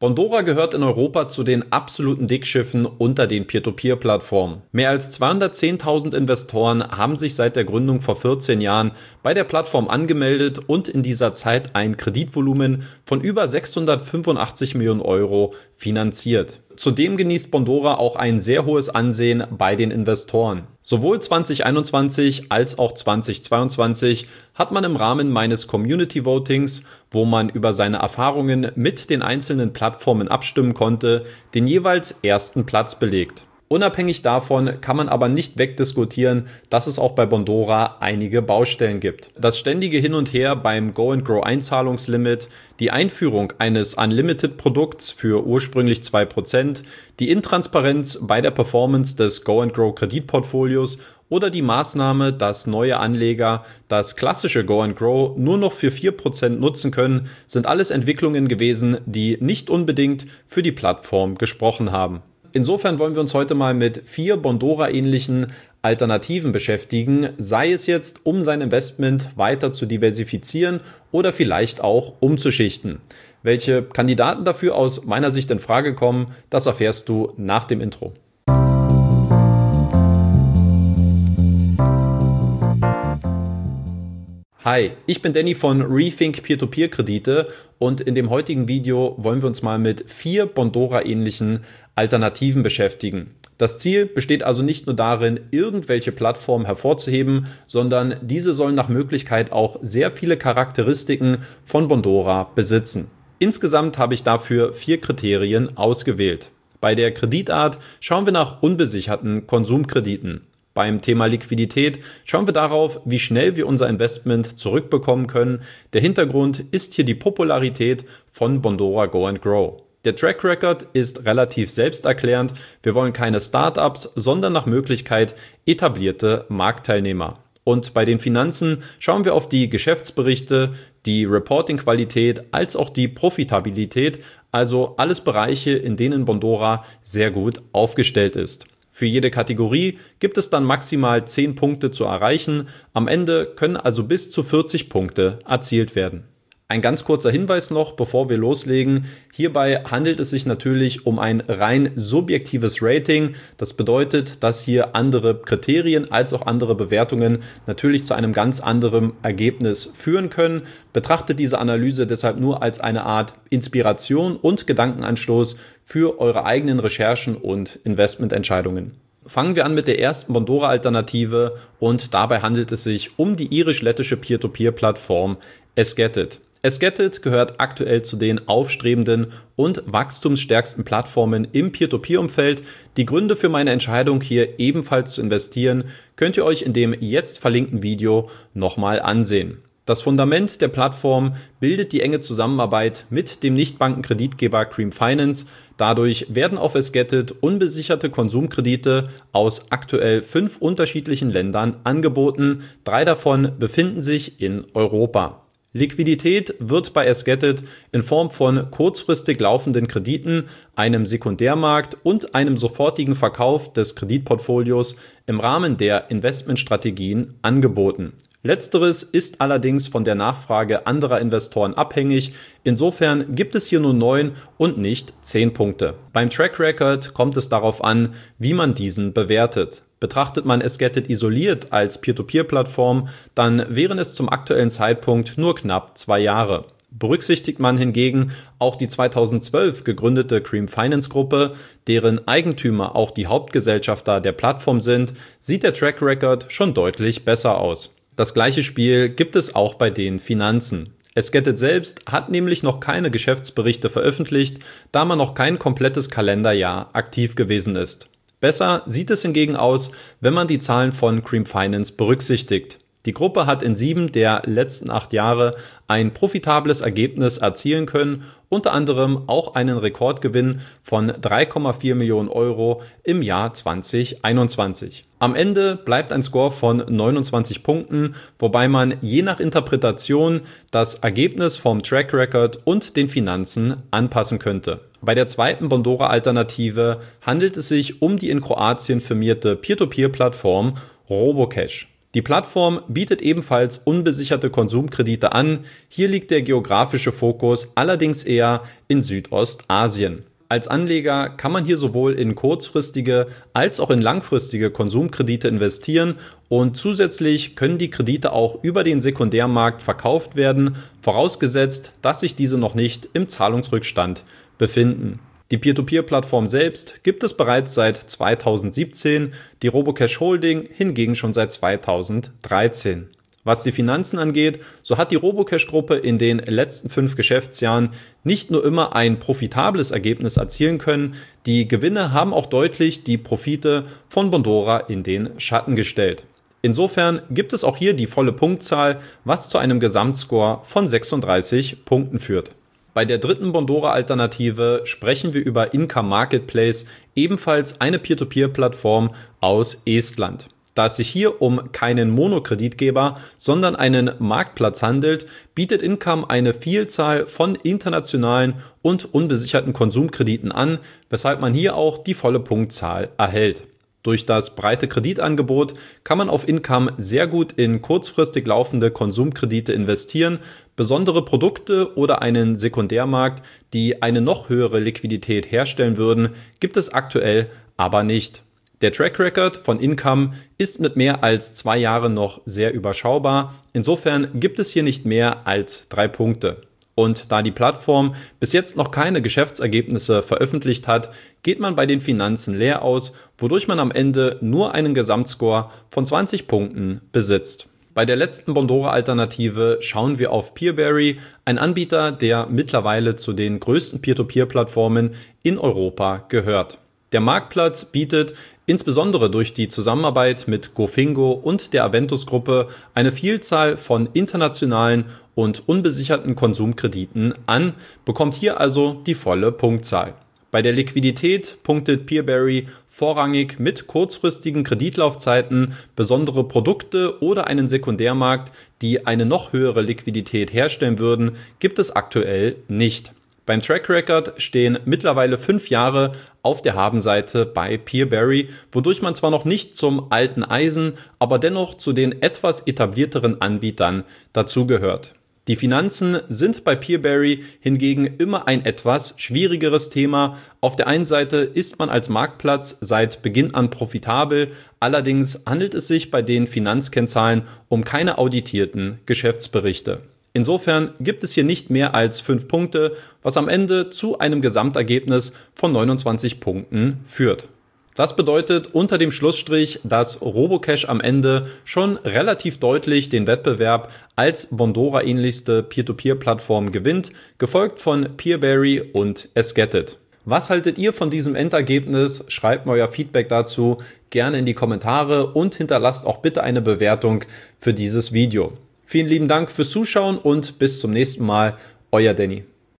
Bondora gehört in Europa zu den absoluten Dickschiffen unter den Peer-to-Peer-Plattformen. Mehr als 210.000 Investoren haben sich seit der Gründung vor 14 Jahren bei der Plattform angemeldet und in dieser Zeit ein Kreditvolumen von über 685 Millionen Euro finanziert. Zudem genießt Bondora auch ein sehr hohes Ansehen bei den Investoren. Sowohl 2021 als auch 2022 hat man im Rahmen meines Community Votings, wo man über seine Erfahrungen mit den einzelnen Plattformen abstimmen konnte, den jeweils ersten Platz belegt. Unabhängig davon kann man aber nicht wegdiskutieren, dass es auch bei Bondora einige Baustellen gibt. Das ständige Hin und Her beim Go&Grow Einzahlungslimit, die Einführung eines Unlimited-Produkts für ursprünglich 2%, die Intransparenz bei der Performance des Go&Grow Kreditportfolios oder die Maßnahme, dass neue Anleger das klassische Go&Grow nur noch für 4% nutzen können, sind alles Entwicklungen gewesen, die nicht unbedingt für die Plattform gesprochen haben. Insofern wollen wir uns heute mal mit 4 Bondora-ähnlichen Alternativen beschäftigen, sei es jetzt, um sein Investment weiter zu diversifizieren oder vielleicht auch umzuschichten. Welche Kandidaten dafür aus meiner Sicht in Frage kommen, das erfährst du nach dem Intro. Hi, ich bin Danny von Rethink Peer-to-Peer-Kredite und in dem heutigen Video wollen wir uns mal mit 4 Bondora-ähnlichen Alternativen beschäftigen. Das Ziel besteht also nicht nur darin, irgendwelche Plattformen hervorzuheben, sondern diese sollen nach Möglichkeit auch sehr viele Charakteristiken von Bondora besitzen. Insgesamt habe ich dafür 4 Kriterien ausgewählt. Bei der Kreditart schauen wir nach unbesicherten Konsumkrediten. Beim Thema Liquidität schauen wir darauf, wie schnell wir unser Investment zurückbekommen können. Der Hintergrund ist hier die Popularität von Bondora Go&Grow. Der Track Record ist relativ selbsterklärend. Wir wollen keine Startups, sondern nach Möglichkeit etablierte Marktteilnehmer. Und bei den Finanzen schauen wir auf die Geschäftsberichte, die Reporting-Qualität als auch die Profitabilität, also alles Bereiche, in denen Bondora sehr gut aufgestellt ist. Für jede Kategorie gibt es dann maximal 10 Punkte zu erreichen. Am Ende können also bis zu 40 Punkte erzielt werden. Ein ganz kurzer Hinweis noch, bevor wir loslegen. Hierbei handelt es sich natürlich um ein rein subjektives Rating. Das bedeutet, dass hier andere Kriterien als auch andere Bewertungen natürlich zu einem ganz anderen Ergebnis führen können. Betrachtet diese Analyse deshalb nur als eine Art Inspiration und Gedankenanstoß für eure eigenen Recherchen und Investmententscheidungen. Fangen wir an mit der ersten Bondora-Alternative und dabei handelt es sich um die irisch-lettische Peer-to-Peer-Plattform Esgetit. Esgetit gehört aktuell zu den aufstrebenden und wachstumsstärksten Plattformen im Peer-to-Peer-Umfeld. Die Gründe für meine Entscheidung, hier ebenfalls zu investieren, könnt ihr euch in dem jetzt verlinkten Video nochmal ansehen. Das Fundament der Plattform bildet die enge Zusammenarbeit mit dem Nichtbankenkreditgeber Cream Finance. Dadurch werden auf Esgetit unbesicherte Konsumkredite aus aktuell 5 unterschiedlichen Ländern angeboten. 3 davon befinden sich in Europa. Liquidität wird bei Esgetit in Form von kurzfristig laufenden Krediten, einem Sekundärmarkt und einem sofortigen Verkauf des Kreditportfolios im Rahmen der Investmentstrategien angeboten. Letzteres ist allerdings von der Nachfrage anderer Investoren abhängig. Insofern gibt es hier nur 9 und nicht 10 Punkte. Beim Track Record kommt es darauf an, wie man diesen bewertet. Betrachtet man Esgetit isoliert als Peer-to-Peer-Plattform, dann wären es zum aktuellen Zeitpunkt nur knapp 2 Jahre. Berücksichtigt man hingegen auch die 2012 gegründete Cream Finance Gruppe, deren Eigentümer auch die Hauptgesellschafter der Plattform sind, sieht der Track Record schon deutlich besser aus. Das gleiche Spiel gibt es auch bei den Finanzen. Esgetit selbst hat nämlich noch keine Geschäftsberichte veröffentlicht, da man noch kein komplettes Kalenderjahr aktiv gewesen ist. Besser sieht es hingegen aus, wenn man die Zahlen von Cream Finance berücksichtigt. Die Gruppe hat in 7 der letzten 8 Jahre ein profitables Ergebnis erzielen können, unter anderem auch einen Rekordgewinn von 3,4 Millionen Euro im Jahr 2021. Am Ende bleibt ein Score von 29 Punkten, wobei man je nach Interpretation das Ergebnis vom Track Record und den Finanzen anpassen könnte. Bei der zweiten Bondora-Alternative handelt es sich um die in Kroatien firmierte Peer-to-Peer-Plattform Robocash. Die Plattform bietet ebenfalls unbesicherte Konsumkredite an. Hier liegt der geografische Fokus allerdings eher in Südostasien. Als Anleger kann man hier sowohl in kurzfristige als auch in langfristige Konsumkredite investieren und zusätzlich können die Kredite auch über den Sekundärmarkt verkauft werden, vorausgesetzt, dass sich diese noch nicht im Zahlungsrückstand befinden. Die Peer-to-Peer-Plattform selbst gibt es bereits seit 2017, die Robocash Holding hingegen schon seit 2013. Was die Finanzen angeht, so hat die Robocash-Gruppe in den letzten 5 Geschäftsjahren nicht nur immer ein profitables Ergebnis erzielen können, die Gewinne haben auch deutlich die Profite von Bondora in den Schatten gestellt. Insofern gibt es auch hier die volle Punktzahl, was zu einem Gesamtscore von 36 Punkten führt. Bei der dritten Bondora-Alternative sprechen wir über Income Marketplace, ebenfalls eine Peer-to-Peer-Plattform aus Estland. Da es sich hier um keinen Monokreditgeber, sondern einen Marktplatz handelt, bietet Income eine Vielzahl von internationalen und unbesicherten Konsumkrediten an, weshalb man hier auch die volle Punktzahl erhält. Durch das breite Kreditangebot kann man auf Income sehr gut in kurzfristig laufende Konsumkredite investieren. Besondere Produkte oder einen Sekundärmarkt, die eine noch höhere Liquidität herstellen würden, gibt es aktuell aber nicht. Der Track Record von Income ist mit mehr als 2 Jahren noch sehr überschaubar. Insofern gibt es hier nicht mehr als 3 Punkte. Und da die Plattform bis jetzt noch keine Geschäftsergebnisse veröffentlicht hat, geht man bei den Finanzen leer aus, wodurch man am Ende nur einen Gesamtscore von 20 Punkten besitzt. Bei der letzten Bondora-Alternative schauen wir auf Peerberry, ein Anbieter, der mittlerweile zu den größten Peer-to-Peer-Plattformen in Europa gehört. Der Marktplatz bietet insbesondere durch die Zusammenarbeit mit Gofingo und der Aventus-Gruppe eine Vielzahl von internationalen und unbesicherten Konsumkrediten an, bekommt hier also die volle Punktzahl. Bei der Liquidität punktet Peerberry vorrangig mit kurzfristigen Kreditlaufzeiten, besondere Produkte oder einen Sekundärmarkt, die eine noch höhere Liquidität herstellen würden, gibt es aktuell nicht. Beim Track Record stehen mittlerweile 5 Jahre auf der Habenseite bei Peerberry, wodurch man zwar noch nicht zum alten Eisen, aber dennoch zu den etwas etablierteren Anbietern dazugehört. Die Finanzen sind bei Peerberry hingegen immer ein etwas schwierigeres Thema. Auf der einen Seite ist man als Marktplatz seit Beginn an profitabel, allerdings handelt es sich bei den Finanzkennzahlen um keine auditierten Geschäftsberichte. Insofern gibt es hier nicht mehr als 5 Punkte, was am Ende zu einem Gesamtergebnis von 29 Punkten führt. Das bedeutet unter dem Schlussstrich, dass Robocash am Ende schon relativ deutlich den Wettbewerb als Bondora-ähnlichste Peer-to-Peer-Plattform gewinnt, gefolgt von Peerberry und Esgetit. Was haltet ihr von diesem Endergebnis? Schreibt mir euer Feedback dazu gerne in die Kommentare und hinterlasst auch bitte eine Bewertung für dieses Video. Vielen lieben Dank fürs Zuschauen und bis zum nächsten Mal. Euer Danny.